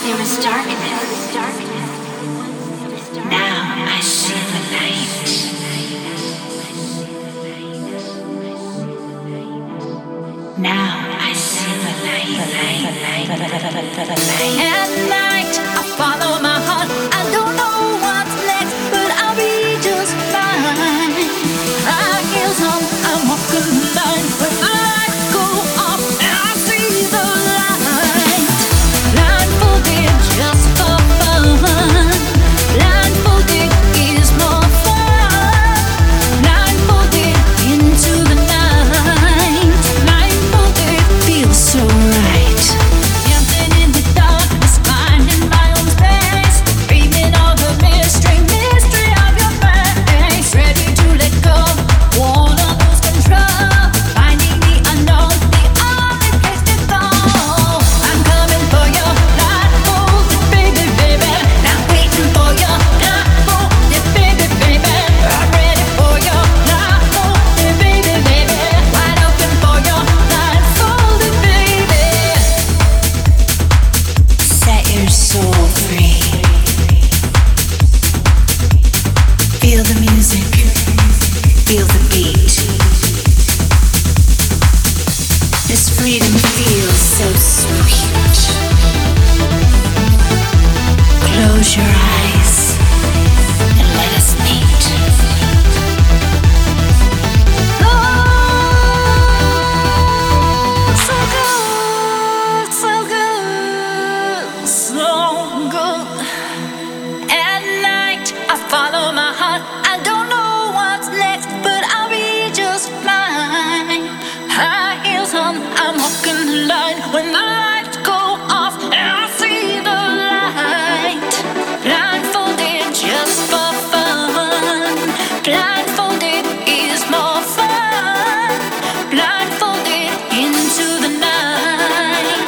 there was darkness. Now I see the light. Now I see the light. At night, I follow my heart. I don't know what's next, but I'll be just fine. I hear some, I'm walking the line. When the lights go off, and I see the light. Blindfolded just for fun. Blindfolded is more fun. Blindfolded into the night. Blindfolded feels so right. Dancing in the darkness, finding my own space. Dreaming of the mystery of your face. Ready to let go, wanna lose control. Finding the unknown, the only place to go. I'm coming for you, blindfolded, baby, baby. Not waiting for you, blindfolded, baby, baby. I'm ready for you, blindfolded, baby, baby. Wide open for you, blindfolded, baby. Set your soul free. Feel the music, feel the beat. This freedom feels so sweet. Close your eyes and let us meet. Oh, so good, so good, so good. At night, I follow my heart. I don't know what's next, but I'll be just fine. High heels on, I'm walking the line. When the lights go off, and I see the light. Blindfolded just for fun. Blindfolded is more fun. Blindfolded into the night.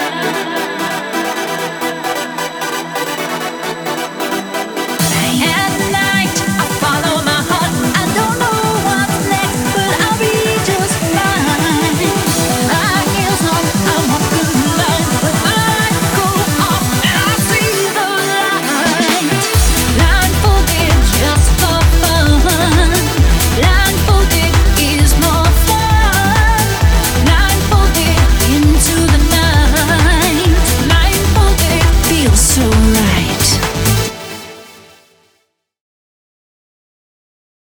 At night, I follow my heart. I don't know what's next, but I'll be just fine. High heels on, I'm walking the line. When the lights go off, and I see the light. Blindfolded just for fun. Blindfolded is more fun. Blindfolded into the night. Blindfolded feels so right.